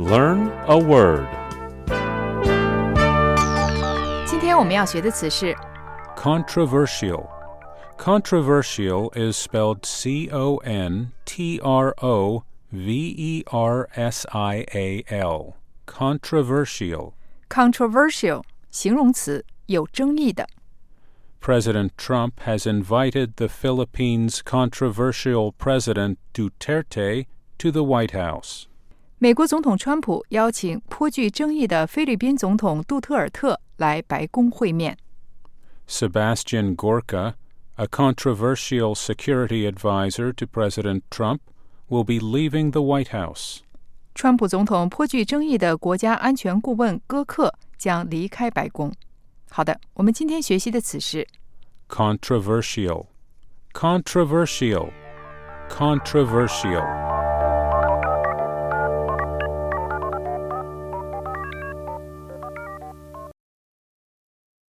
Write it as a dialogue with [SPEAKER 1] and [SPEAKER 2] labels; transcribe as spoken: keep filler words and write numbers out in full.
[SPEAKER 1] Learn a word.
[SPEAKER 2] 今天我们要学的词是
[SPEAKER 1] Controversial. Controversial is spelled C O N T R O V E R S I A L. Controversial.
[SPEAKER 2] controversial 形容词，有争议的。
[SPEAKER 1] President Trump has invited the Philippines' controversial President Duterte to the White House.
[SPEAKER 2] 美国总统川普邀请颇具争议的菲律宾总统杜特尔特来白宫会面。
[SPEAKER 1] Sebastian Gorka, a controversial security advisor to President Trump, will be leaving the White House.
[SPEAKER 2] 川普总统颇具争议的国家安全顾问戈克将离开白宫。好的，我们今天学习的词是
[SPEAKER 1] Controversial. Controversial. Controversial.